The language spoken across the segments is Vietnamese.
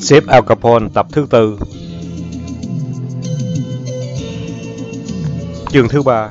Sếp Al Capone tập thứ 4, chương thứ 3.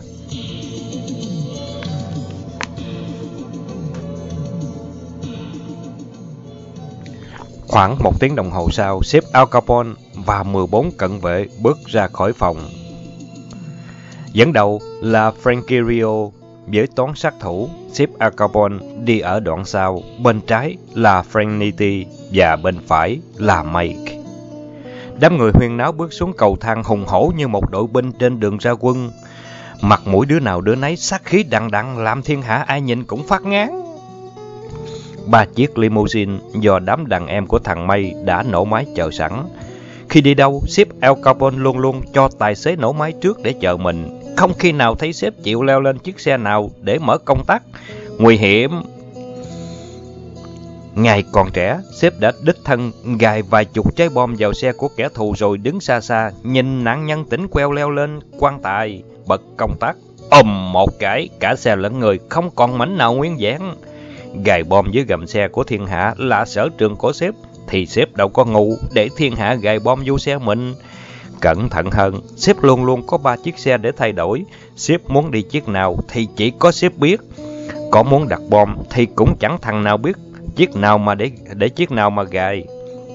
Khoảng 1 tiếng đồng hồ sau, sếp Al Capone và 14 cận vệ bước ra khỏi phòng. Dẫn đầu là Frankie Rio với toán sát thủ. Sếp Al Capone đi ở đoạn sau, bên trái là Frank Nitti và bên phải là Mike. Đám người huyên náo bước xuống cầu thang hùng hổ như một đội binh trên đường ra quân. Mặt mũi đứa nào đứa nấy sát khí đằng đằng, làm thiên hạ ai nhìn cũng phát ngán. 3 chiếc limousine do đám đàn em của thằng May đã nổ máy chờ sẵn. Khi đi đâu, sếp Al Capone luôn luôn cho tài xế nổ máy trước để chờ mình. Không khi nào thấy sếp chịu leo lên chiếc xe nào để mở công tắc. Nguy hiểm. Ngày còn trẻ, sếp đã đích thân gài vài chục trái bom vào xe của kẻ thù rồi đứng xa xa, nhìn nạn nhân tỉnh queo leo lên quan tài, bật công tắc. Một cái, cả xe lẫn người không còn mảnh nào nguyên vẹn. Gài bom dưới gầm xe của thiên hạ là sở trường của sếp, thì sếp đâu có ngu để thiên hạ gài bom vô xe mình. Cẩn thận hơn, sếp luôn luôn có 3 chiếc xe để thay đổi. Sếp muốn đi chiếc nào thì chỉ có sếp biết. Có muốn đặt bom thì cũng chẳng thằng nào biết chiếc nào mà để chiếc nào mà gài.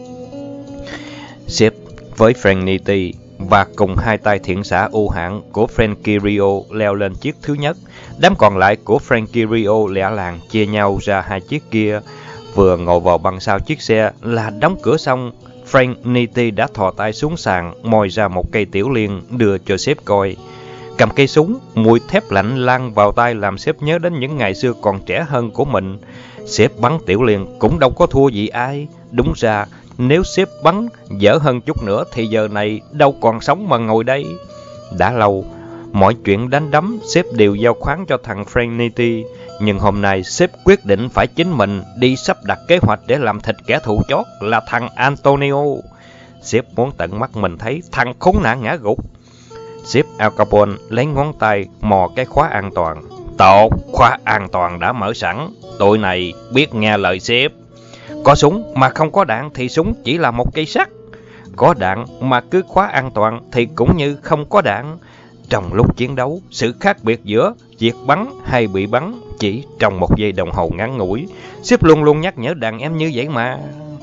Sếp với Frank Nitti và cùng 2 tay thiện xạ ưu hạng của Frankie Rio leo lên chiếc thứ nhất. Đám còn lại của Frankie Rio lẻ làng chia nhau ra 2 chiếc kia. Vừa ngồi vào băng sau chiếc xe là đóng cửa xong, Frank Nitti đã thò tay xuống sàn, moi ra một cây tiểu liên đưa cho sếp coi. Cầm cây súng, mùi thép lạnh lan vào tay làm sếp nhớ đến những ngày xưa còn trẻ hơn của mình. Sếp bắn tiểu liên cũng đâu có thua gì ai. Đúng ra, nếu sếp bắn dở hơn chút nữa thì giờ này đâu còn sống mà ngồi đây. Đã lâu, mọi chuyện đánh đấm sếp đều giao khoán cho thằng Frank Nitti. Nhưng hôm nay sếp quyết định phải chính mình đi sắp đặt kế hoạch để làm thịt kẻ thù chót là thằng Antonio. Sếp muốn tận mắt mình thấy thằng khốn nạn ngã gục. Sếp Al Capone lấy ngón tay mò cái khóa an toàn. Tốt, khóa an toàn đã mở sẵn. Tụi này biết nghe lời sếp. Có súng mà không có đạn thì súng chỉ là một cây sắt. Có đạn mà cứ khóa an toàn thì cũng như không có đạn. Trong lúc chiến đấu, sự khác biệt giữa việc bắn hay bị bắn chỉ trong 1 giây đồng hồ ngắn ngủi. Sếp luôn luôn nhắc nhở đàn em như vậy mà.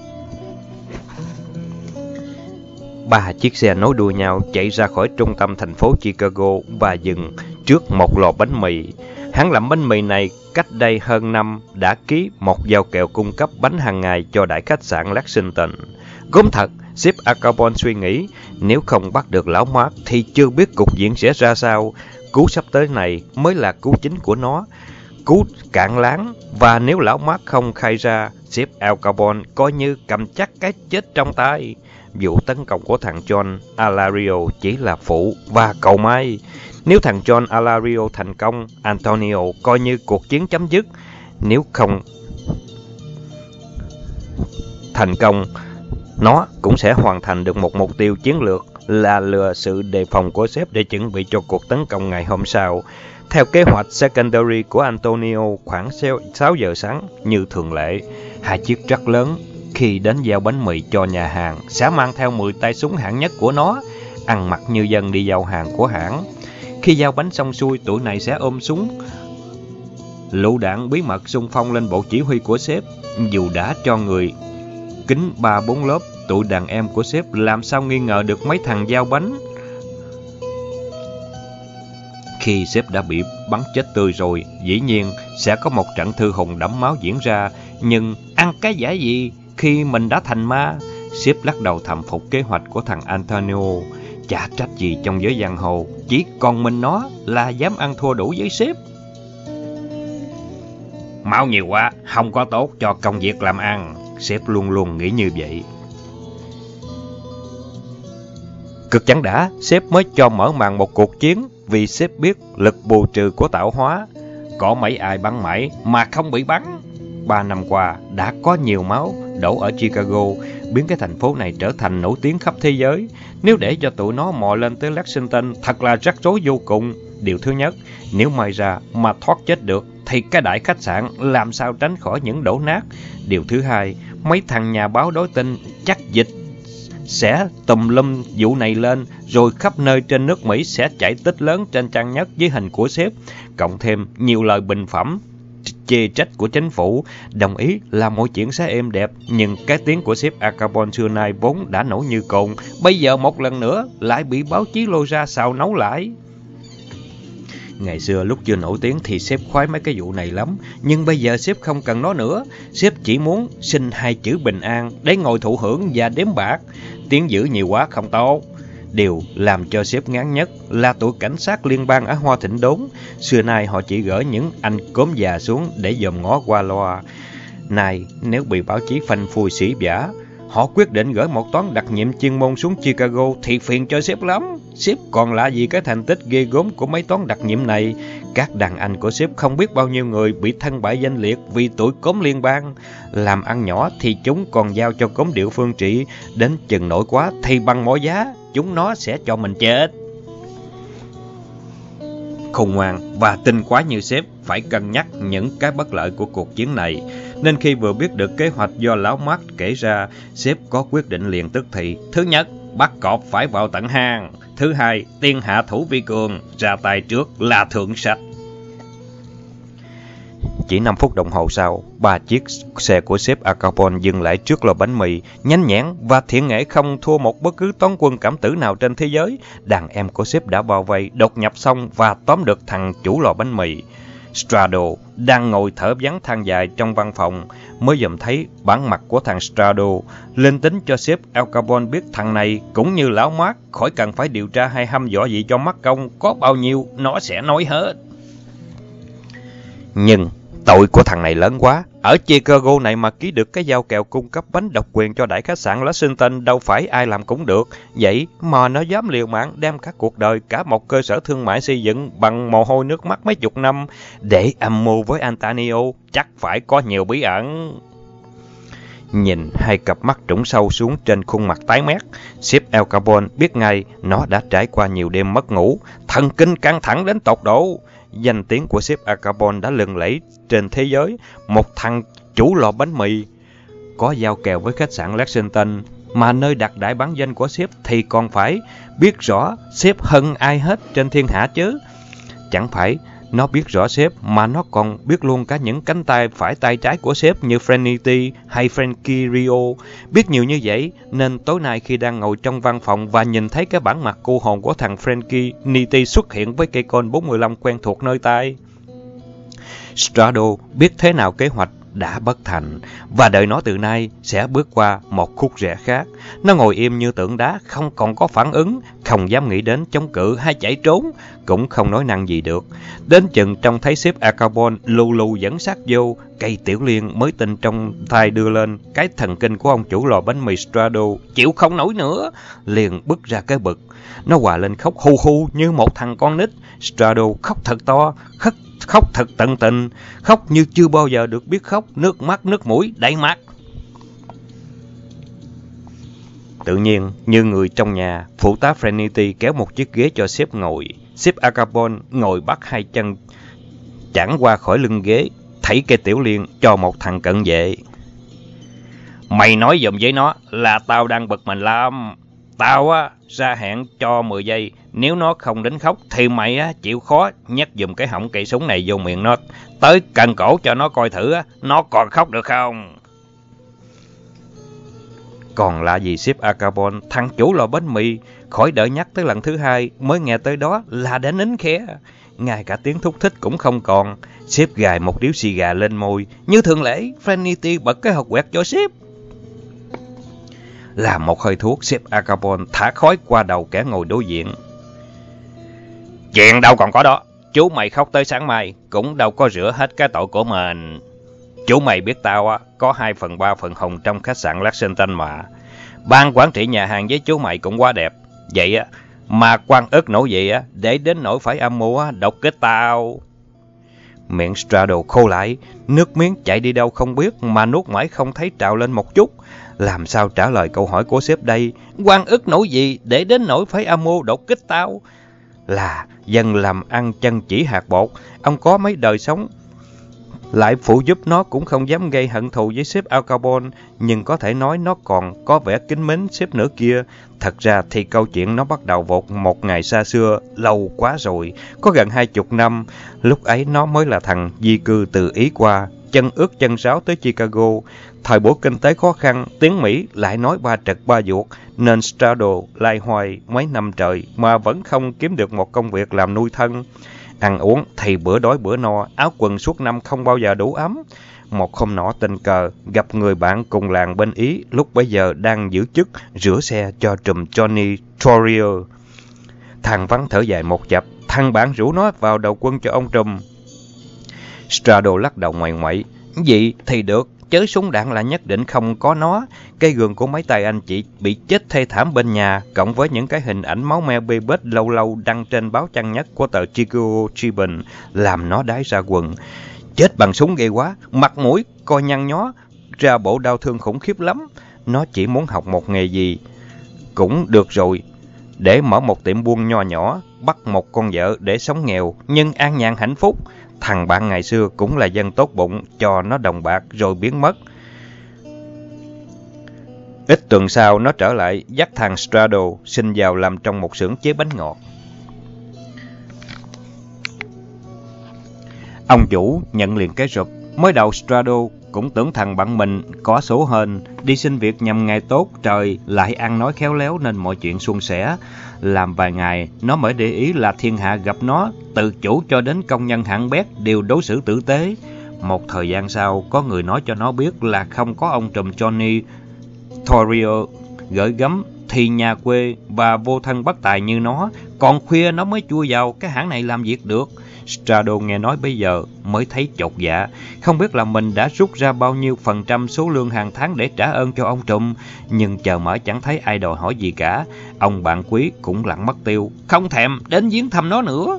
3 chiếc xe nối đuôi nhau chạy ra khỏi trung tâm thành phố Chicago và dừng trước một lò bánh mì. Hãng làm bánh mì này cách đây hơn năm đã ký một giao kèo cung cấp bánh hàng ngày cho đại khách sạn Lexington. Gớm thật, sếp Al Capone suy nghĩ, nếu không bắt được lão Mark thì chưa biết cục diện sẽ ra sao. Cú sắp tới này mới là cú chính của nó, cú cạn láng. Và nếu lão Mark không khai ra, sếp Al Capone coi như cầm chắc cái chết trong tay. Vụ tấn công của thằng John Alario chỉ là phụ và cầu may. Nếu thằng John Alario thành công, Antonio coi như cuộc chiến chấm dứt. Nếu không thành công, nó cũng sẽ hoàn thành được một mục tiêu chiến lược là lừa sự đề phòng của sếp để chuẩn bị cho cuộc tấn công ngày hôm sau. Theo kế hoạch secondary của Antonio, khoảng 6 giờ sáng như thường lệ, 2 chiếc truck lớn khi đến giao bánh mì cho nhà hàng sẽ mang theo 10 tay súng hạng nhất của nó, ăn mặc như dân đi giao hàng của hãng. Khi giao bánh xong xuôi, tụi này sẽ ôm súng lựu đạn bí mật xung phong lên bộ chỉ huy của sếp. Dù đã cho người kính 3-4 lớp, tụi đàn em của sếp làm sao nghi ngờ được mấy thằng giao bánh. Khi sếp đã bị bắn chết tươi rồi, dĩ nhiên sẽ có một trận thư hùng đẫm máu diễn ra. Nhưng ăn cái giả gì khi mình đã thành ma? Sếp lắc đầu thầm phục kế hoạch của thằng Antonio. Chả trách gì trong giới giang hồ, chỉ còn mình nó là dám ăn thua đủ với sếp. Máu nhiều quá, không có tốt cho công việc làm ăn. Sếp luôn luôn nghĩ như vậy. Cực chẳng đã, sếp mới cho mở màn một cuộc chiến, vì sếp biết lực bù trừ của tạo hóa. Có mấy ai bắn mãi mà không bị bắn. 3 năm qua đã có nhiều máu đổ ở Chicago, biến cái thành phố này trở thành nổi tiếng khắp thế giới. Nếu để cho tụi nó mò lên tới Lexington, thật là rắc rối vô cùng. Điều thứ nhất, nếu may ra mà thoát chết được, thì cái đại khách sạn làm sao tránh khỏi những đổ nát. Điều thứ hai, mấy thằng nhà báo đối tin chắc dịch sẽ tùm lum vụ này lên, rồi khắp nơi trên nước Mỹ sẽ chảy tích lớn trên trang nhất với hình của sếp, cộng thêm nhiều lời bình phẩm chê trách của chính phủ, đồng ý là mọi chuyện sẽ êm đẹp. Nhưng cái tiếng của sếp Al Capone xưa nay vốn đã nổi như cồn, bây giờ một lần nữa lại bị báo chí lôi ra xào nấu lại. Ngày xưa lúc chưa nổi tiếng thì sếp khoái mấy cái vụ này lắm, nhưng bây giờ sếp không cần nó nữa. Sếp chỉ muốn xin 2 chữ bình an để ngồi thụ hưởng và đếm bạc. Tiếng dữ nhiều quá không tốt. Điều làm cho sếp ngán nhất là tụi cảnh sát liên bang ở Hoa Thịnh Đốn. Xưa nay họ chỉ gửi những anh cốm già xuống để dòm ngó qua loa. Này, nếu bị báo chí phanh phui sỉ vả, họ quyết định gửi một toán đặc nhiệm chuyên môn xuống Chicago thì phiền cho sếp lắm. Sếp còn lạ gì cái thành tích ghê gớm của mấy toán đặc nhiệm này. Các đàn anh của sếp không biết bao nhiêu người bị thân bại danh liệt vì tụi cốm liên bang. Làm ăn nhỏ thì chúng còn giao cho cốm địa phương trị, đến chừng nổi quá thì bằng mọi giá chúng nó sẽ cho mình chết. Khôn ngoan và tinh quái như sếp phải cân nhắc những cái bất lợi của cuộc chiến này, nên khi vừa biết được kế hoạch do lão Mark kể ra, sếp có quyết định liền tức thì. Thứ nhất, bắt cọp phải vào tận hang. Thứ hai, tiên hạ thủ vi cường, ra tay trước là thượng sách. Chỉ 5 phút đồng hồ sau, 3 chiếc xe của sếp Al Capone dừng lại trước lò bánh mì, nhanh nhẹn và thiện nghệ không thua một bất cứ toán quân cảm tử nào trên thế giới. Đàn em của sếp đã bao vây, đột nhập xong và tóm được thằng chủ lò bánh mì. Strado đang ngồi thở vắng than dài trong văn phòng, mới dòm thấy bản mặt của thằng Strado, lên tính cho sếp Al Capone biết thằng này cũng như lão Mark, khỏi cần phải điều tra hay hăm dọa gì cho mắc công, có bao nhiêu nó sẽ nói hết. Nhưng tội của thằng này lớn quá. Ở Chicago này mà ký được cái giao kèo cung cấp bánh độc quyền cho đại khách sạn Lexington đâu phải ai làm cũng được. Vậy mà nó dám liều mạng đem cả cuộc đời, cả một cơ sở thương mại xây dựng bằng mồ hôi nước mắt mấy chục năm để âm mưu với Antonio, chắc phải có nhiều bí ẩn. Nhìn 2 cặp mắt trũng sâu xuống trên khuôn mặt tái mét, sếp Al Capone biết ngay nó đã trải qua nhiều đêm mất ngủ, thần kinh căng thẳng đến tột độ. Danh tiếng của sếp Al Capone đã lừng lẫy trên thế giới. Một thằng chủ lò bánh mì có giao kèo với khách sạn Lexington, mà nơi đặt đại bản doanh của sếp thì còn phải biết rõ sếp hơn ai hết trên thiên hạ chứ. Chẳng phải nó biết rõ sếp mà nó còn biết luôn cả những cánh tay phải tay trái của sếp như Franity hay Frankie Rio. Biết nhiều như vậy nên tối nay khi đang ngồi trong văn phòng và nhìn thấy cái bản mặt cô hồn của thằng Frankie Nitti xuất hiện với cây côn 45 quen thuộc nơi tai, Strado biết thế nào kế hoạch đã bất thành và đời nó từ nay sẽ bước qua một khúc rẽ khác. Nó ngồi im như tượng đá, không còn có phản ứng, không dám nghĩ đến chống cự hay chạy trốn, cũng không nói năng gì được. Đến chừng trông thấy sếp Al Capone lù lù dẫn sát vô, cây tiểu liên mới tinh trong tay đưa lên, cái thần kinh của ông chủ lò bánh mì Strado chịu không nổi nữa, liền bứt ra cái bực. Nó hòa lên khóc hu hu như một thằng con nít. Strado khóc thật to, khóc thật tận tình, khóc như chưa bao giờ được biết khóc, nước mắt nước mũi đầy mặt. Tự nhiên, như người trong nhà, phụ tá Franity kéo một chiếc ghế cho sếp ngồi. Sếp Al Capone ngồi bắt 2 chân chảng qua khỏi lưng ghế, thảy cây tiểu liên cho một thằng cận vệ. Mày nói giùm với nó là tao đang bực mình lắm. Tao ra hẹn cho 10 giây, nếu nó không đến khóc thì mày chịu khó nhét giùm cái họng cây súng này vô miệng nó, tới cần cổ cho nó coi thử nó còn khóc được không. Còn lạ gì sếp Al Capone, thằng chủ lò bánh mì, khỏi đợi nhắc tới lần thứ 2, mới nghe tới đó là đã nín khé. Ngay cả tiếng thúc thích cũng không còn. Sếp gài một điếu xì gà lên môi. Như thường lệ, Franity bật cái hộp quẹt cho sếp. Làm một hơi thuốc, sếp Al Capone thả khói qua đầu kẻ ngồi đối diện. Chuyện đâu còn có đó. Chú mày khóc tới sáng mai, cũng đâu có rửa hết cái tội của mình. Chú mày biết tao có 2/3 phần hồng trong khách sạn Lexington mà. Ban quản trị nhà hàng với chú mày cũng quá đẹp. Vậy mà quan ức nổi gì để đến nỗi phải âm mưu độc kích tao. Miệng Strado khô lại, nước miếng chạy đi đâu không biết mà nuốt mãi không thấy trào lên một chút. Làm sao trả lời câu hỏi của sếp đây? Quan ức nổi gì để đến nỗi phải âm mưu đột kích tao? Là dân làm ăn chân chỉ hạt bột, ông có mấy đời sống Lại phụ giúp nó cũng không dám gây hận thù với sếp Al Capone, nhưng có thể nói nó còn có vẻ kính mến sếp nữa kia. Thật ra thì câu chuyện nó bắt đầu một ngày xa xưa, lâu quá rồi, có gần 20 năm. Lúc ấy nó mới là thằng di cư từ Ý qua, chân ướt chân ráo tới Chicago. Thời buổi kinh tế khó khăn, tiếng Mỹ lại nói ba trật ba vuột, nên Strado lai hoài mấy năm trời mà vẫn không kiếm được một công việc làm nuôi thân. Ăn uống thì bữa đói bữa no, áo quần suốt năm không bao giờ đủ ấm. Một hôm nọ tình cờ gặp người bạn cùng làng bên Ý, lúc bấy giờ đang giữ chức rửa xe cho trùm Johnny Torrio. Thằng Vắng thở dài một chập, thằng bạn rủ nó vào đầu quân cho ông trùm. Strado lắc đầu ngoại ngoại, vậy thì được, chớ súng đạn là nhất định không có nó. Cây gương của mấy tay anh chị bị chết thê thảm bên nhà, cộng với những cái hình ảnh máu me bê bết lâu lâu đăng trên báo trang nhất của tờ Chicago Tribune, làm nó đái ra quần. Chết bằng súng ghê quá, mặt mũi coi nhăn nhó, ra bộ đau thương khủng khiếp lắm. Nó chỉ muốn học một nghề gì cũng được rồi, để mở một tiệm buôn nho nhỏ, bắt một con vợ để sống nghèo nhưng an nhàn hạnh phúc. Thằng bạn ngày xưa cũng là dân tốt bụng, cho nó đồng bạc rồi biến mất. Ít tuần sau, nó trở lại dắt thằng Strado xin vào làm trong một xưởng chế bánh ngọt. Ông chủ nhận liền cái rụp. Mới đầu Strado cũng tưởng thằng bạn mình có số hên, đi xin việc nhằm ngày tốt trời, lại ăn nói khéo léo nên mọi chuyện suôn sẻ. Làm vài ngày, nó mới để ý là thiên hạ gặp nó, từ chủ cho đến công nhân hạng bét đều đối xử tử tế. Một thời gian sau, có người nói cho nó biết là không có ông trùm Johnny Torrio gửi gắm thì nhà quê và vô thân bất tài như nó, còn khuya nó mới chui vào cái hãng này làm việc được. Strado nghe nói bây giờ mới thấy chột dạ, không biết là mình đã rút ra bao nhiêu phần trăm số lương hàng tháng để trả ơn cho ông trùm, nhưng chờ mãi chẳng thấy ai đòi hỏi gì cả. Ông bạn quý cũng lặng mất tiêu, không thèm đến viếng thăm nó nữa.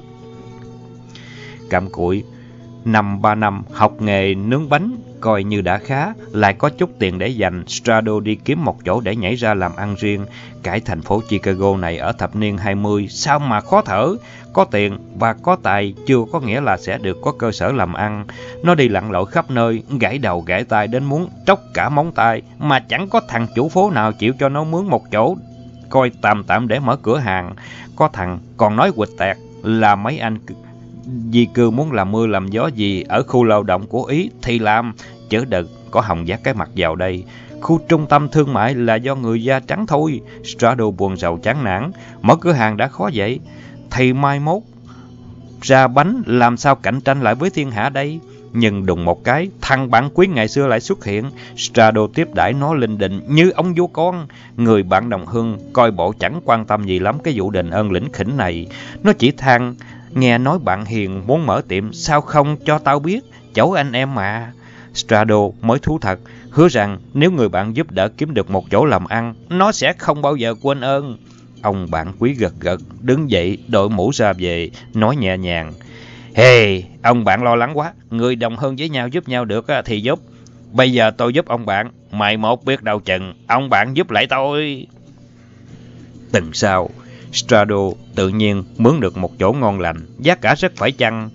Cặm cụi 3 năm học nghề nướng bánh coi như đã khá, lại có chút tiền để dành. Strado đi kiếm một chỗ để nhảy ra làm ăn riêng. Cái thành phố Chicago này ở thập niên 20 sao mà khó thở. Có tiền và có tài chưa có nghĩa là sẽ được có cơ sở làm ăn. Nó đi lặn lội khắp nơi, gãy đầu gãy tay đến muốn tróc cả móng tay, mà chẳng có thằng chủ phố nào chịu cho nó mướn một chỗ coi tạm để mở cửa hàng. Có thằng còn nói quịch tẹt là mấy anh di cư muốn làm mưa làm gió gì ở khu lao động của Ý thì làm, chớ đừng có hòng dắt cái mặt vào đây. Khu trung tâm thương mại là do người da trắng thôi. Strado buồn rầu chán nản, mở cửa hàng đã khó vậy, thì mai mốt ra bánh làm sao cạnh tranh lại với thiên hạ đây. Nhưng đùng một cái, thằng bạn quý ngày xưa lại xuất hiện. Strado tiếp đãi nó linh đình như ông vua con. Người bạn đồng hương coi bộ chẳng quan tâm gì lắm cái vụ đền ơn lĩnh khỉnh này. Nó chỉ than, nghe nói bạn Hiền muốn mở tiệm, sao không cho tao biết, chỗ anh em mà. Strado mới thú thật, hứa rằng nếu người bạn giúp đỡ kiếm được một chỗ làm ăn, nó sẽ không bao giờ quên ơn. Ông bạn quý gật gật, đứng dậy, đội mũ ra về, nói nhẹ nhàng. Hey, ông bạn lo lắng quá, người đồng hương với nhau giúp nhau được thì giúp. Bây giờ tôi giúp ông bạn, mày một biết đâu chừng, ông bạn giúp lại tôi. Tuần sau, Strado tự nhiên mướn được một chỗ ngon lành, giá cả rất phải chăng.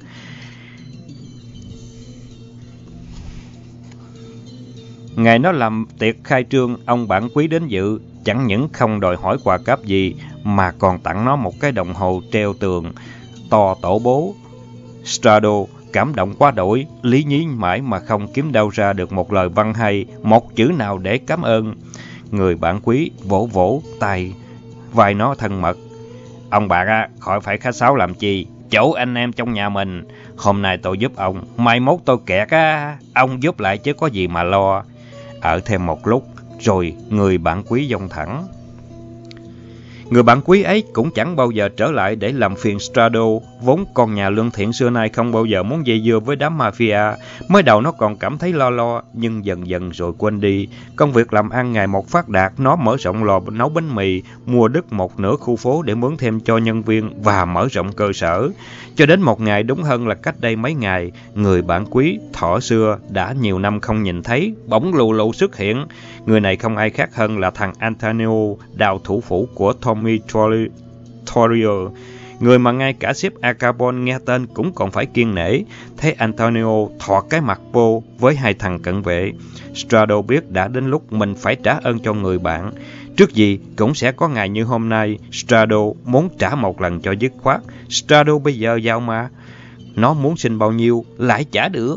Ngày nó làm tiệc khai trương, ông bạn quý đến dự, chẳng những không đòi hỏi quà cáp gì, mà còn tặng nó một cái đồng hồ treo tường to tổ bố. Strado cảm động quá đổi, lý nhí mãi mà không kiếm đâu ra được một lời văn hay, một chữ nào để cảm ơn. Người bạn quý vỗ vỗ tay vai nó thân mật. Ông bạn khỏi phải khách sáo làm chi, chỗ anh em trong nhà mình. Hôm nay tôi giúp ông, mai mốt tôi kẹt ông giúp lại chứ có gì mà lo. Ở thêm một lúc, rồi người bạn quý dông thẳng. Người bạn quý ấy cũng chẳng bao giờ trở lại để làm phiền Strado, vốn con nhà lương thiện xưa nay không bao giờ muốn dây dưa với đám mafia. Mới đầu nó còn cảm thấy lo, nhưng dần dần rồi quên đi. Công việc làm ăn ngày một phát đạt, nó mở rộng lò nấu bánh mì, mua đứt một nửa khu phố để mướn thêm cho nhân viên và mở rộng cơ sở. Cho đến một ngày, đúng hơn là cách đây mấy ngày, người bạn quý thỏ xưa đã nhiều năm không nhìn thấy, bỗng lù lù xuất hiện. Người này không ai khác hơn là thằng Antonio, đào thủ phủ của Tommy Torrio. người mà ngay cả sếp Al Capone nghe tên cũng còn phải kiêng nể. Thấy Antonio thò cái mặt vô với hai thằng cận vệ, Strato biết đã đến lúc mình phải trả ơn cho người bạn. Trước gì cũng sẽ có ngày như hôm nay, Strato muốn trả một lần cho dứt khoát. Strato bây giờ giàu mà, nó muốn xin bao nhiêu lại trả được.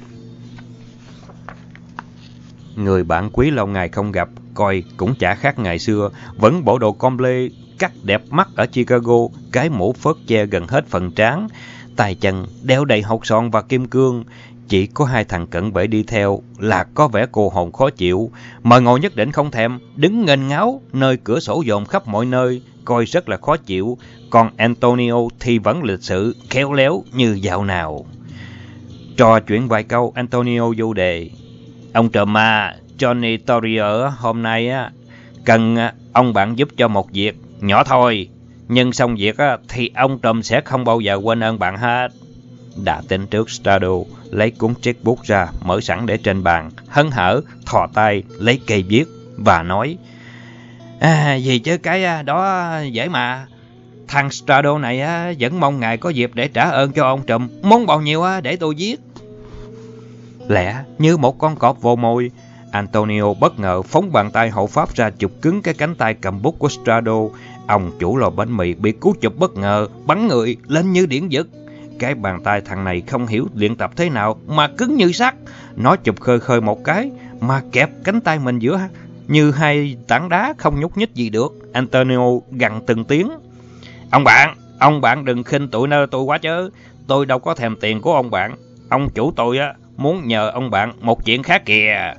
Người bạn quý lâu ngày không gặp, coi cũng chả khác ngày xưa, vẫn bộ đồ comble cắt đẹp mắt ở Chicago, cái mũ phớt che gần hết phần trán, tay chân đeo đầy hột son và kim cương. Chỉ có hai thằng cận vệ đi theo là có vẻ cô hồn khó chịu, mời ngồi nhất định không thèm, đứng nghênh ngáo nơi cửa sổ dồn khắp mọi nơi, coi rất là khó chịu. Còn Antonio thì vẫn lịch sự, khéo léo như dạo nào. Trò chuyện vài câu, Antonio vô đề. Ông trùm Johnny Torrier hôm nay cần ông bạn giúp cho một việc nhỏ thôi, nhưng xong việc thì ông trùm sẽ không bao giờ quên ơn bạn hết. Đã tính trước, Strato lấy cuốn checkbook ra, mở sẵn để trên bàn, hớn hở thò tay lấy cây viết và nói: gì chứ cái đó dễ mà. Thằng Strato này vẫn mong ngài có dịp để trả ơn cho ông trùm. Muốn bao nhiêu để tôi viết. Lẽ như một con cọp vô môi, Antonio bất ngờ phóng bàn tay hộ pháp ra chụp cứng cái cánh tay cầm bút của Strato. Ông chủ lò bánh mì bị cú chụp bất ngờ, bắn người lên như điển giật. Cái bàn tay thằng này không hiểu luyện tập thế nào mà cứng như sắt. Nó chụp khơi khơi một cái mà kẹp cánh tay mình giữa như hai tảng đá, không nhúc nhích gì được. Antonio gằn từng tiếng: Ông bạn đừng khinh tụi nơ tôi quá chứ. Tôi đâu có thèm tiền của ông bạn. Ông chủ tôi muốn nhờ ông bạn một chuyện khác kìa.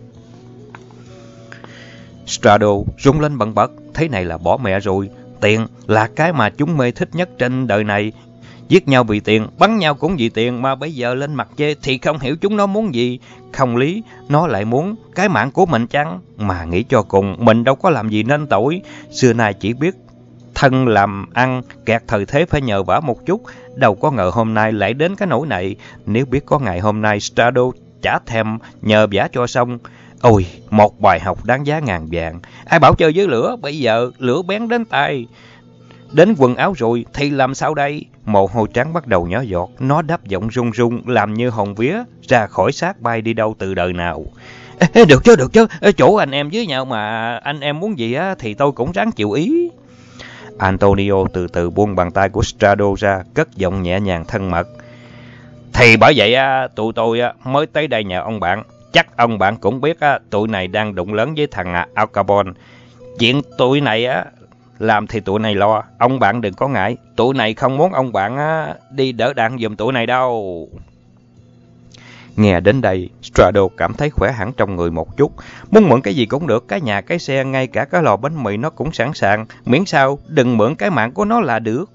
Strato rung lên bần bật, thế này là bỏ mẹ rồi. Tiền là cái mà chúng mê thích nhất trên đời này. Giết nhau vì tiền, bắn nhau cũng vì tiền, mà bây giờ lên mặt chê thì không hiểu chúng nó muốn gì. Không lý, nó lại muốn cái mạng của mình chăng? Mà nghĩ cho cùng, mình đâu có làm gì nên tội. Xưa nay chỉ biết thân làm ăn, kẹt thời thế phải nhờ vả một chút. Đâu có ngờ hôm nay lại đến cái nỗi này. Nếu biết có ngày hôm nay, Strato chả thèm nhờ vả cho xong. Ôi, một bài học đáng giá ngàn vàng. Ai bảo chơi với lửa, bây giờ lửa bén đến tay, đến quần áo rồi thì làm sao đây? Mồ hôi trắng bắt đầu nhỏ giọt, nó đáp giọng run run làm như hồn vía ra khỏi xác bay đi đâu từ đời nào. Được chứ, chỗ anh em với nhau mà, anh em muốn gì thì tôi cũng ráng chịu ý. Antonio từ từ buông bàn tay của Strato ra, cất giọng nhẹ nhàng thân mật. Thì bởi vậy tụi tôi mới tới đây nhờ ông bạn. Chắc ông bạn cũng biết tụi này đang đụng lớn với thằng Al Capone. Chuyện tụi này làm thì tụi này lo, ông bạn đừng có ngại. Tụi này không muốn ông bạn đi đỡ đạn giùm tụi này đâu. Nghe đến đây, Strato cảm thấy khỏe hẳn trong người một chút. Muốn mượn cái gì cũng được, cái nhà, cái xe, ngay cả cái lò bánh mì nó cũng sẵn sàng. Miễn sao đừng mượn cái mạng của nó là được.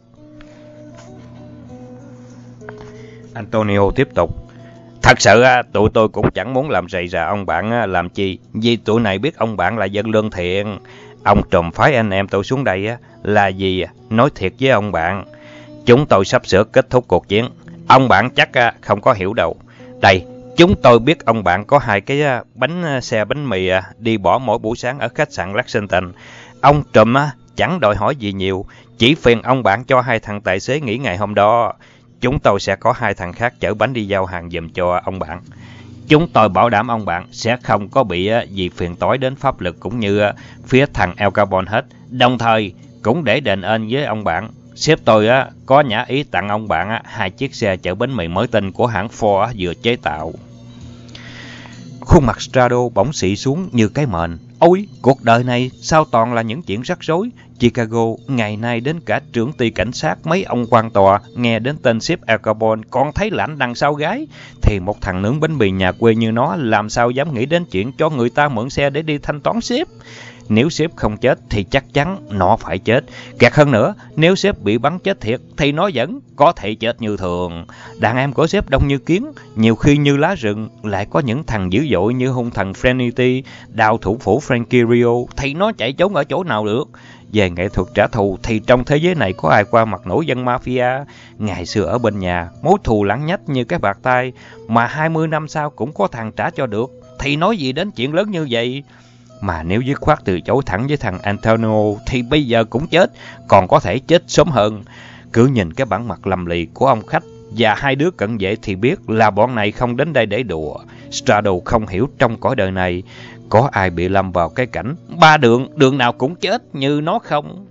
Antonio tiếp tục. Thật sự tụi tôi cũng chẳng muốn làm rầy rà ông bạn làm chi, vì tụi này biết ông bạn là dân lương thiện. Ông trùm phái anh em tôi xuống đây là gì? Nói thiệt với ông bạn, chúng tôi sắp sửa kết thúc cuộc chiến. Ông bạn chắc không có hiểu đâu. Đây, chúng tôi biết ông bạn có hai cái xe bánh mì đi bỏ mỗi buổi sáng ở khách sạn Lexington. Ông trùm chẳng đòi hỏi gì nhiều, chỉ phiền ông bạn cho hai thằng tài xế nghỉ ngày hôm đó. Chúng tôi sẽ có hai thằng khác chở bánh đi giao hàng giùm cho ông bạn. Chúng tôi bảo đảm ông bạn sẽ không có bị gì phiền toái đến pháp lực cũng như phía thằng Al Capone hết. Đồng thời cũng để đền ơn với ông bạn, sếp tôi có nhã ý tặng ông bạn hai chiếc xe chở bánh mì mới tinh của hãng Ford vừa chế tạo. Khuôn mặt Strato bỗng xị xuống như cái mền. Ôi, cuộc đời này sao toàn là những chuyện rắc rối. Chicago ngày nay đến cả trưởng ty cảnh sát, mấy ông quan tòa nghe đến tên sếp Al Capone còn thấy lạnh đằng sau gái. Thì một thằng nướng bánh mì nhà quê như nó làm sao dám nghĩ đến chuyện cho người ta mượn xe để đi thanh toán sếp. Nếu sếp không chết thì chắc chắn nó phải chết. Kẹt hơn nữa, nếu sếp bị bắn chết thiệt thì nó vẫn có thể chết như thường. Đàn em của sếp đông như kiến, nhiều khi như lá rừng. Lại có những thằng dữ dội như hung thần Frenity, đào thủ phủ Frankie Rio, thì nó chạy trốn ở chỗ nào được. Về nghệ thuật trả thù thì trong thế giới này có ai qua mặt nổi dân mafia. Ngày xưa ở bên nhà, mối thù lẳng nhách như cái bạc tay, mà 20 năm sau cũng có thằng trả cho được, thì nói gì đến chuyện lớn như vậy. Mà nếu dứt khoát từ chối thẳng với thằng Antonio thì bây giờ cũng chết, còn có thể chết sớm hơn. Cứ nhìn cái bản mặt lầm lì của ông khách và hai đứa cận vệ thì biết là bọn này không đến đây để đùa. Strado không hiểu trong cõi đời này có ai bị lâm vào cái cảnh ba đường nào cũng chết như nó không.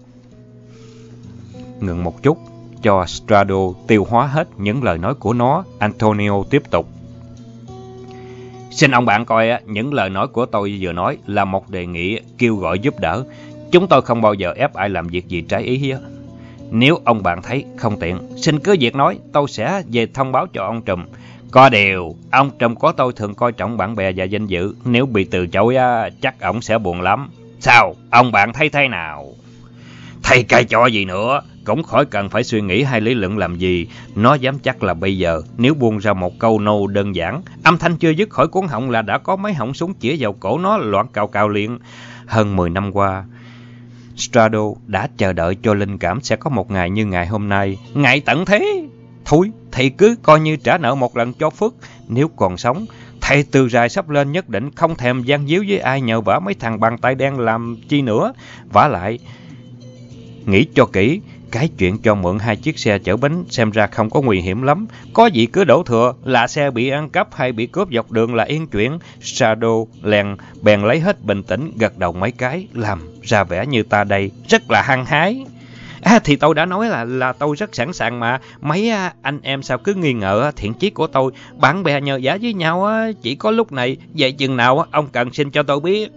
Ngừng một chút, cho Strado tiêu hóa hết những lời nói của nó, Antonio tiếp tục. Xin ông bạn coi, những lời nói của tôi vừa nói là một đề nghị kêu gọi giúp đỡ. Chúng tôi không bao giờ ép ai làm việc gì trái ý. Nếu ông bạn thấy không tiện, xin cứ việc nói, tôi sẽ về thông báo cho ông Trùm. Có điều, ông Trùm của tôi thường coi trọng bạn bè và danh dự. Nếu bị từ chối, chắc ông sẽ buồn lắm. Sao? Ông bạn thấy thế nào? Thầy cai cho gì nữa? Cũng khỏi cần phải suy nghĩ hay lý luận làm gì. Nó dám chắc là bây giờ, nếu buông ra một câu nô đơn giản, âm thanh chưa dứt khỏi cuốn họng là đã có mấy họng súng chĩa vào cổ nó loạn cào cào liền. Hơn 10 năm qua, Strado đã chờ đợi cho linh cảm sẽ có một ngày như ngày hôm nay. Ngày tận thế. Thôi, thì cứ coi như trả nợ một lần cho phước. Nếu còn sống, thầy từ dài sắp lên nhất định không thèm gian díu với ai nhờ vả mấy thằng bàn tay đen làm chi nữa. Vả lại, nghĩ cho kỹ, cái chuyện cho mượn 2 chiếc xe chở bánh xem ra không có nguy hiểm lắm. Có gì cứ đổ thừa là xe bị ăn cắp hay bị cướp dọc đường là yên chuyện. Strado bèn lấy hết bình tĩnh, gật đầu mấy cái, làm ra vẻ như ta đây rất là hăng hái. Thì tôi đã nói là tôi rất sẵn sàng mà. Mấy anh em sao cứ nghi ngờ thiện chí của tôi. Bạn bè nhờ vả với nhau chỉ có lúc này. Vậy chừng nào ông cần xin cho tôi biết.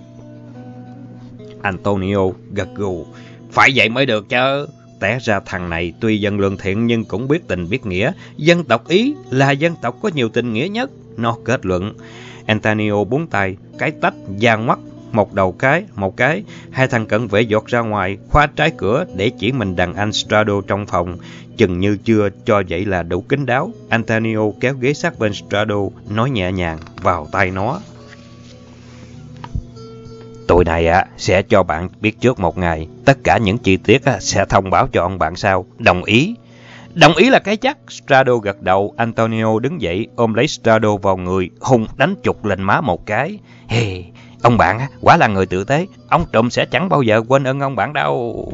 Antonio gật gù. Phải vậy mới được chứ. Té ra thằng này tuy dân lương thiện nhưng cũng biết tình biết nghĩa. Dân tộc Ý là dân tộc có nhiều tình nghĩa nhất. Nó kết luận. Antonio búng tay, cái tách, giang mắt. Một đầu một cái, hai thằng cận vệ giọt ra ngoài, khóa trái cửa để chỉ mình đàn anh Strado trong phòng. Chừng như chưa cho vậy là đủ kín đáo. Antonio kéo ghế sát bên Strado, nói nhẹ nhàng vào tai nó. Tụi này sẽ cho bạn biết trước một ngày. Tất cả những chi tiết sẽ thông báo cho ông bạn sau. Đồng ý? Đồng ý là cái chắc. Strado gật đầu. Antonio đứng dậy, ôm lấy Strado vào người, hung đánh chụp lên má một cái. Ông bạn quả là người tử tế. Ông Trùm sẽ chẳng bao giờ quên ơn ông bạn đâu.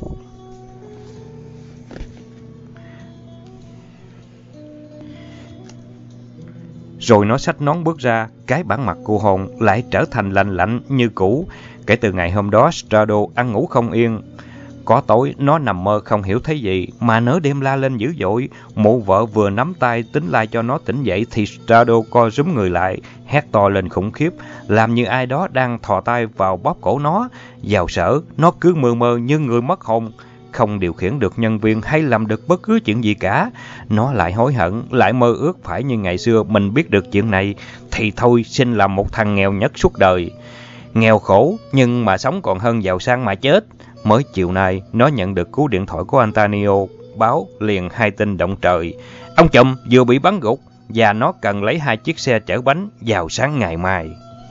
Rồi nó xách nón bước ra. Cái bản mặt cô hồn lại trở thành lành lạnh như cũ. Kể từ ngày hôm đó, Strado ăn ngủ không yên. Có tối, nó nằm mơ không hiểu thấy gì, mà nửa đêm la lên dữ dội. Mụ vợ vừa nắm tay tính lai cho nó tỉnh dậy, thì Strado co rúm người lại, hét to lên khủng khiếp, làm như ai đó đang thò tay vào bóp cổ nó. Vào sở, nó cứ mơ mơ như người mất hồn, không điều khiển được nhân viên hay làm được bất cứ chuyện gì cả. Nó lại hối hận, lại mơ ước phải như ngày xưa mình biết được chuyện này, thì thôi xin làm một thằng nghèo nhất suốt đời. Nghèo khổ, nhưng mà sống còn hơn giàu sang mà chết. Mới chiều nay, nó nhận được cú điện thoại của Antonio, báo liền 2 tin động trời. Ông Trùm vừa bị bắn gục, và nó cần lấy 2 chiếc xe chở bánh vào sáng ngày mai.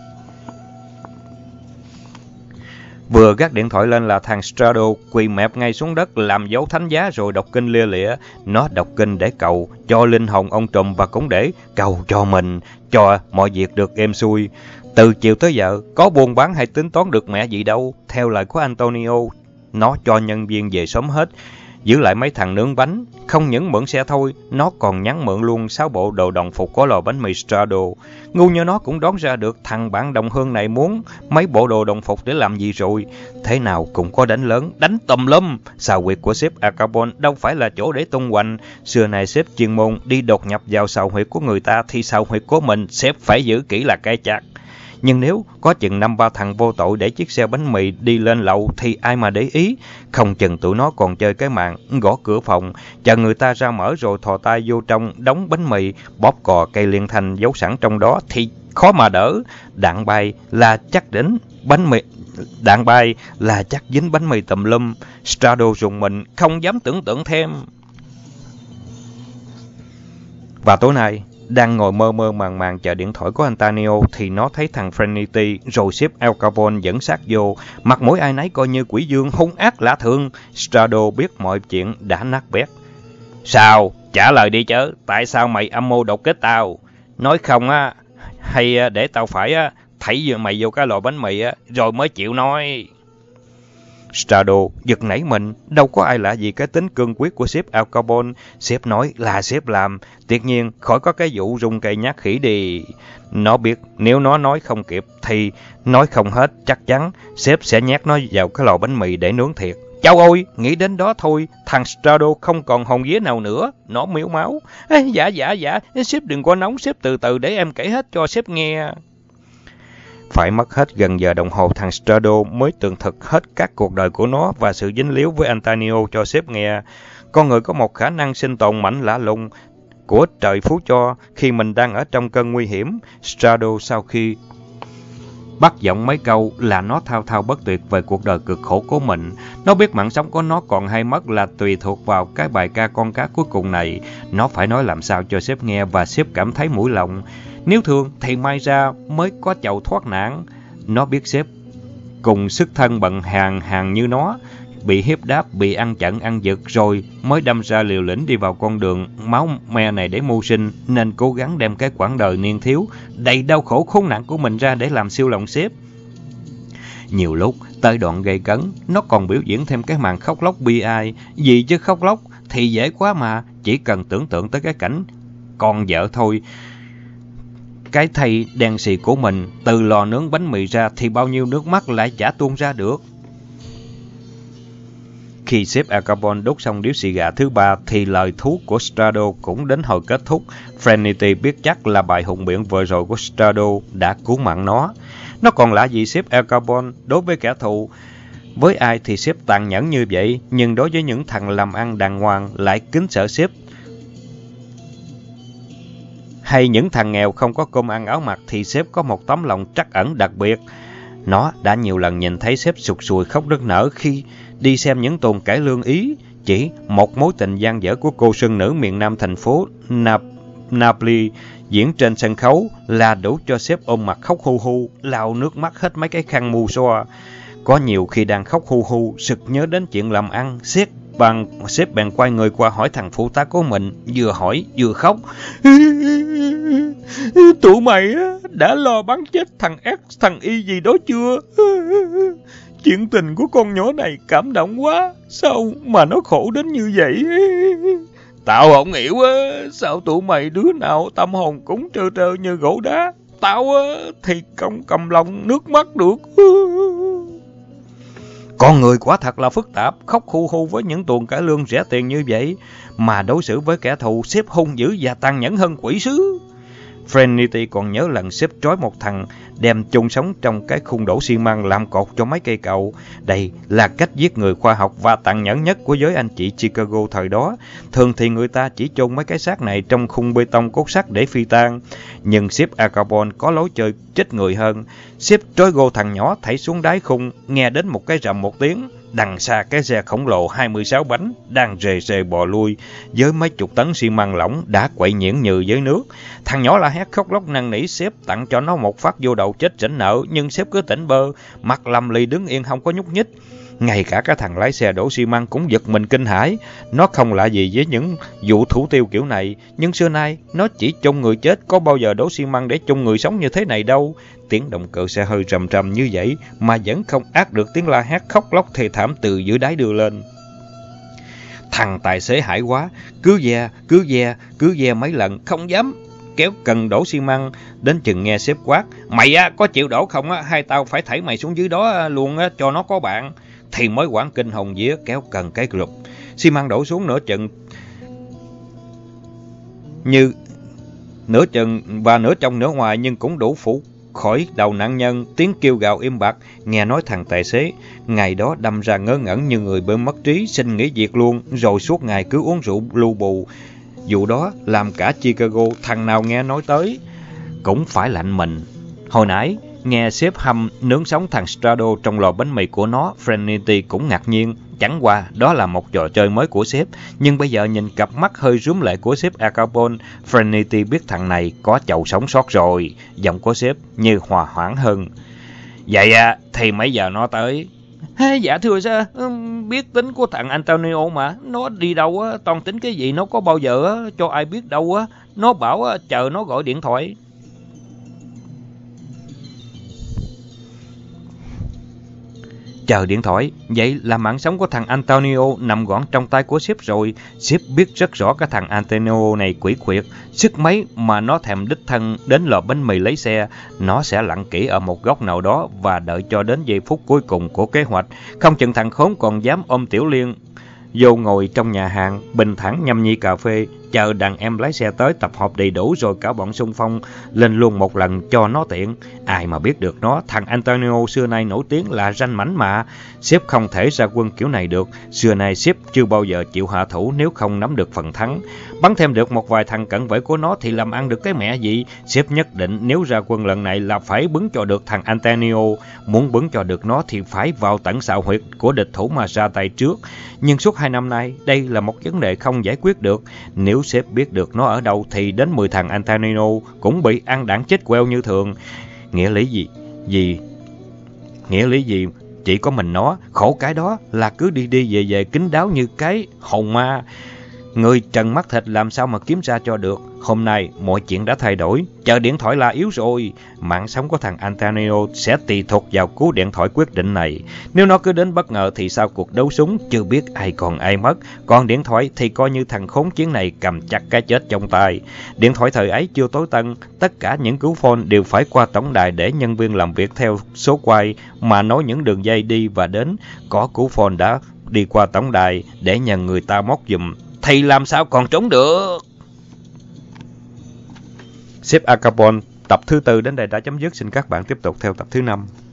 Vừa gác điện thoại lên là thằng Strado quỳ mẹp ngay xuống đất làm dấu thánh giá rồi đọc kinh lia lịa. Nó đọc kinh để cầu cho linh hồn ông Trùm và cũng để cầu cho mình, cho mọi việc được êm xuôi. Từ chiều tới giờ, có buôn bán hay tính toán được mẹ gì đâu. Theo lời của Antonio, nó cho nhân viên về sớm hết, giữ lại mấy thằng nướng bánh. Không những mượn xe thôi, nó còn nhắn mượn luôn 6 bộ đồ đồng phục có lò bánh mì Strado. Ngu như nó cũng đoán ra được thằng bạn đồng hương này muốn mấy bộ đồ đồng phục để làm gì rồi. Thế nào cũng có đánh lớn, đánh tùm lum. Xào huyệt của sếp Al Capone đâu phải là chỗ để tung hoành. Xưa này sếp chuyên môn đi đột nhập vào xào huyệt của người ta, thì xào huyệt của mình sếp phải giữ kỹ là cái chắc. Nhưng nếu có chừng 5-3 thằng vô tội để chiếc xe bánh mì đi lên lầu thì ai mà để ý. Không chừng tụi nó còn chơi cái màn gõ cửa phòng, chờ người ta ra mở rồi thò tay vô trong đống bánh mì, bóp cò cây liên thanh giấu sẵn trong đó thì khó mà đỡ. Đạn bay là chắc dính bánh mì tùm lum. Strado rùng mình, không dám tưởng tượng thêm. Và tối nay, đang ngồi mơ mơ màng màng chờ điện thoại của Antonio thì nó thấy thằng Frenity rồi sếp Al Capone dẫn sát vô, mặt mũi ai nấy coi như quỷ dương hung ác lạ thường. Strado biết mọi chuyện đã nát bét. Sao? Trả lời đi chứ, tại sao mày âm mưu đột kích tao? Nói không hay để tao phải thảy mày vô cái lò bánh mì rồi mới chịu nói. Strado giật nảy mình, đâu có ai lạ gì cái tính cương quyết của sếp Al Capone. Sếp nói là sếp làm, tuyệt nhiên khỏi có cái vụ rung cây nhát khỉ đi. Nó biết nếu nó nói không kịp thì nói không hết, chắc chắn sếp sẽ nhét nó vào cái lò bánh mì để nướng thiệt. Cháu ơi, nghĩ đến đó thôi, thằng Strado không còn hồn vía nào nữa. Nó miếu máu. Dạ, sếp đừng có nóng, sếp từ từ để em kể hết cho sếp nghe. Phải mất hết gần giờ đồng hồ thằng Strado mới tường thuật hết các cuộc đời của nó và sự dính líu với Antonio cho sếp nghe. Con người có một khả năng sinh tồn mạnh lạ lùng của trời phú cho khi mình đang ở trong cơn nguy hiểm. Strado sau khi bắt giọng mấy câu là nó thao thao bất tuyệt về cuộc đời cực khổ của mình. Nó biết mạng sống của nó còn hay mất là tùy thuộc vào cái bài ca con cá cuối cùng này. Nó phải nói làm sao cho sếp nghe và sếp cảm thấy mũi lòng. Nếu thương thì may ra mới có chầu thoát nạn. Nó biết sếp cùng sức thân bận hàng như nó, bị hiếp đáp, bị ăn chặn ăn giật rồi mới đâm ra liều lĩnh đi vào con đường máu me này để mưu sinh, nên cố gắng đem cái quãng đời niên thiếu đầy đau khổ khốn nạn của mình ra để làm siêu lòng sếp. Nhiều lúc tới đoạn gây cấn, nó còn biểu diễn thêm cái màn khóc lóc bi ai. Gì chứ khóc lóc thì dễ quá mà, chỉ cần tưởng tượng tới cái cảnh con vợ thôi, cái thây đen xì của mình từ lò nướng bánh mì ra thì bao nhiêu nước mắt lại chả tuôn ra được. Khi sếp Al Capone đốt xong điếu xì gà thứ ba thì lời thú của Strado cũng đến hồi kết thúc. Frenity biết chắc là bài hùng biện vừa rồi của Strado đã cứu mạng nó. Nó còn lạ gì sếp Al Capone đối với kẻ thù. Với ai thì sếp tàn nhẫn như vậy, nhưng đối với những thằng làm ăn đàng hoàng lại kính sợ sếp. Hay những thằng nghèo không có cơm ăn áo mặc thì sếp có một tấm lòng trắc ẩn đặc biệt. Nó đã nhiều lần nhìn thấy sếp sụt sùi khóc nức nở khi đi xem những tuồng cải lương Ý. Chỉ một mối tình gian dở của cô sơn nữ miền Nam thành phố Napoli diễn trên sân khấu là đủ cho sếp ôm mặt khóc hu hu, lau nước mắt hết mấy cái khăn mu xoa. Có nhiều khi đang khóc hu hu, sực nhớ đến chuyện làm ăn, sếp bèn quay người qua hỏi thằng phụ tá của mình, vừa hỏi vừa khóc. Tụi mày đã lo bắn chết thằng X, thằng Y gì đó chưa? Chuyện tình của con nhỏ này cảm động quá, sao mà nó khổ đến như vậy? Tao không hiểu sao tụi mày đứa nào tâm hồn cũng trơ trơ như gỗ đá. Tao thì không cầm lòng nước mắt được. Con người quả thật là phức tạp, khóc hu hu với những tuồng cải lương rẻ tiền như vậy, mà đối xử với kẻ thù sếp hung dữ và tàn nhẫn hơn quỷ sứ. Frenity còn nhớ lần sếp trói một thằng đem chôn sống trong cái khung đổ xi măng làm cột cho mấy cây cầu. Đây là cách giết người khoa học và tàn nhẫn nhất của giới anh chị Chicago thời đó. Thường thì người ta chỉ chôn mấy cái xác này trong khung bê tông cốt sắt để phi tang. Nhưng sếp Al Capone có lối chơi chết người hơn. Sếp trói gô thằng nhỏ thảy xuống đáy khung, nghe đến một cái rầm một tiếng. Đằng xa cái xe khổng lồ 26 bánh đang rề rề bò lui với mấy chục tấn xi măng lỏng đã quậy nhiễu nhừ với nước. Thằng nhỏ la hét khóc lóc năn nỉ sếp tặng cho nó một phát vô đầu chết rỉnh nợ, nhưng sếp cứ tỉnh bơ, mặt lầm lì đứng yên không có nhúc nhích. Ngay cả cái thằng lái xe đổ xi măng cũng giật mình kinh hãi. Nó không lạ gì với những vụ thủ tiêu kiểu này, nhưng xưa nay nó chỉ chôn người chết, có bao giờ đổ xi măng để chôn người sống như thế này đâu. Tiếng động cơ xe hơi rầm rầm như vậy mà vẫn không át được tiếng la hét khóc lóc thê thảm từ giữa đáy đưa lên. Thằng tài xế hãi quá, cứ ve mấy lần, không dám kéo cần đổ xi măng, đến chừng nghe sếp quát, mày có chịu đổ không hay tao phải thảy mày xuống dưới đó luôn cho nó có bạn. Thì mới quảng kinh hồn vía kéo cần cái lục. Xi măng đổ xuống nửa chừng và nửa trong nửa ngoài, nhưng cũng đủ phủ khỏi đầu nạn nhân. Tiếng kêu gào im bặt. Nghe nói thằng tài xế ngày đó đâm ra ngớ ngẩn như người bị mất trí, xin nghỉ việc luôn, rồi suốt ngày cứ uống rượu lu bù. Vụ đó làm cả Chicago thằng nào nghe nói tới cũng phải lạnh mình. Hồi nãy nghe sếp hâm nướng sống thằng Strado trong lò bánh mì của nó, Frenity cũng ngạc nhiên. Chẳng qua đó là một trò chơi mới của sếp, nhưng bây giờ nhìn cặp mắt hơi rúm lệ của sếp Al Capone, Frenity biết thằng này có chầu sống sót rồi. Giọng của sếp như hòa hoãn hơn. Vậy thì mấy giờ nó tới? Dạ thưa sir, biết tính của thằng Antonio mà. Nó đi đâu toàn tính cái gì nó có bao giờ cho ai biết đâu. Nó bảo chờ nó gọi điện thoại. chờ điện thoại. Vậy là mạng sống của thằng Antonio nằm gọn trong tay của sếp rồi. Sếp biết rất rõ cái thằng Antonio này quỷ quyệt. Sức mấy mà nó thèm đích thân đến lò bánh mì lấy xe. Nó sẽ lặng kỹ ở một góc nào đó và đợi cho đến giây phút cuối cùng của kế hoạch. Không chừng thằng khốn còn dám ôm Tiểu Liên vô ngồi trong nhà hàng, bình thản nhâm nhi cà phê, chờ đàn em lái xe tới tập hợp đầy đủ rồi cả bọn xung phong lên luôn một lần cho nó tiện. Ai mà biết được nó, thằng Antonio xưa nay nổi tiếng là ranh mãnh mà. Sếp không thể ra quân kiểu này được. Xưa nay sếp chưa bao giờ chịu hạ thủ nếu không nắm được phần thắng. Bắn thêm được một vài thằng cận vệ của nó thì làm ăn được cái mẹ gì. Sếp nhất định nếu ra quân lần này là phải bứng cho được thằng Antonio. Muốn bứng cho được nó thì phải vào tận xào huyệt của địch thủ mà ra tay trước. Nhưng suốt 2 năm nay, đây là một vấn đề không giải quyết được. Nếu sếp biết được nó ở đâu thì đến 10 thằng Antonio cũng bị ăn đạn chết queo như thường. Nghĩa lý gì? Chỉ có mình nó, khổ cái đó là cứ đi đi về kín đáo như cái hồn ma. Người trần mắt thịt làm sao mà kiếm ra cho được. Hôm nay mọi chuyện đã thay đổi. Chờ điện thoại là yếu rồi. Mạng sống của thằng Antonio sẽ tùy thuộc vào cú điện thoại quyết định này. Nếu nó cứ đến bất ngờ thì sau cuộc đấu súng chưa biết ai còn ai mất. Còn điện thoại thì coi như thằng khốn chiến này cầm chặt cái chết trong tay. Điện thoại thời ấy chưa tối tân. Tất cả những cú phone đều phải qua tổng đài để nhân viên làm việc theo số quay mà nối những đường dây đi và đến. Có cú phone đã đi qua tổng đài để nhờ người ta móc giùm thì làm sao còn trốn được. Sếp Al Capone tập thứ 4 đến đây đã chấm dứt. Xin các bạn tiếp tục theo tập thứ 5.